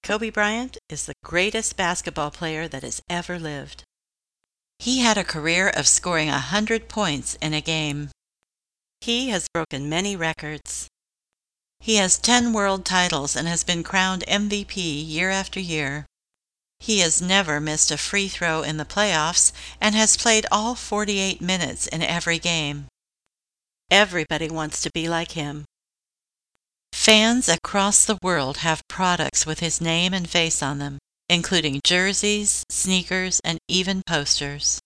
Kobe Bryant is the greatest basketball player that has ever lived. He had a career of scoring 100 points in a game. He has broken many records. He has 10 world titles and has been crowned MVP year after year. He has never missed a free throw in the playoffs and has played all 48 minutes in every game. Everybody wants to be like him. Fans across the world have products with his name and face on them, including jerseys, sneakers, and even posters.